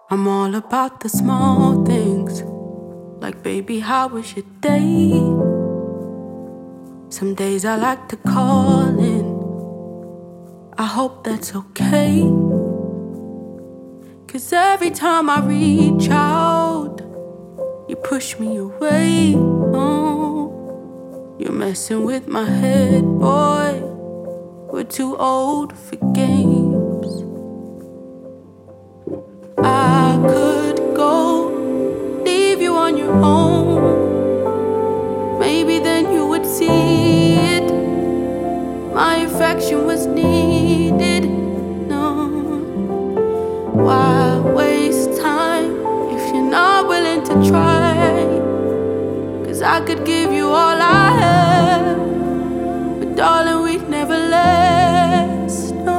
I'm all about the small things, like baby, how was your day? Some days I like to call in, I hope that's okay. 'Cause every time I reach out, you push me away. Oh, you're messing with my head, boy. We're too old for games. I could go, leave you on your own. Maybe then you would see it. My affection was needed. No, why waste time if you're not willing to try? 'Cause I could give you all I have, but darling, we'd never last. No,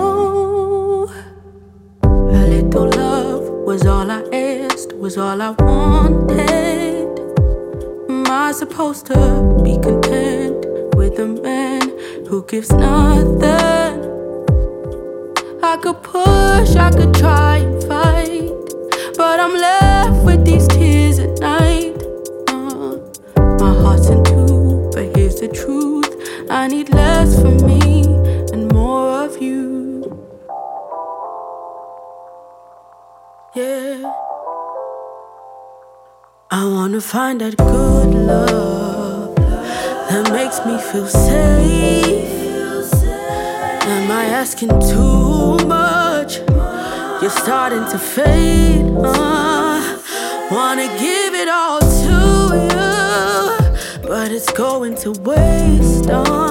a little love was all I asked, was all I wanted. Am I supposed to be content with a man who gives nothing? I could push, I could try and fight, but I'm left with these tears at night. My heart's in two, but here's the truth. I need less from me and more of you. Yeah, I wanna find that good love that makes me feel safe. Am I asking too much? You're starting to fade. Wanna give it all to you, but it's going to waste.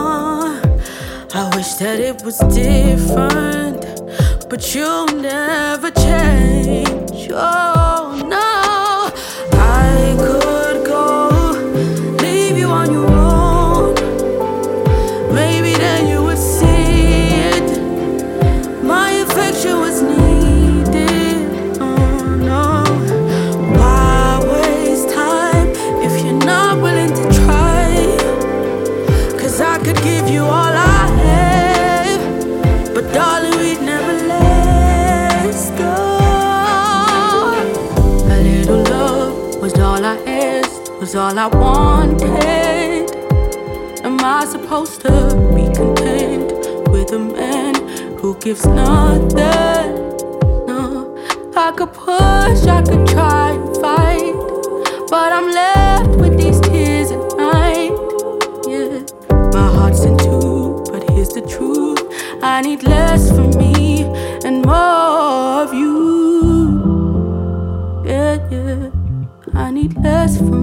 I wish that it was different, but you'll never change. Oh no, I could go, leave you on your own. Maybe then you would see it. My affection was needed. Oh no, why waste time if you're not willing to try? 'Cause I could give you all I have, but darling, we'd never last. Oh, a little love was all I asked, was all I wanted. Am I supposed to be content with a man who gives nothing? No, I could push, I could try and fight, but I'm left with these tears at night. Yeah, my heart's in two, but here's the truth. I need less from me and more of you. Yeah, yeah, I need less from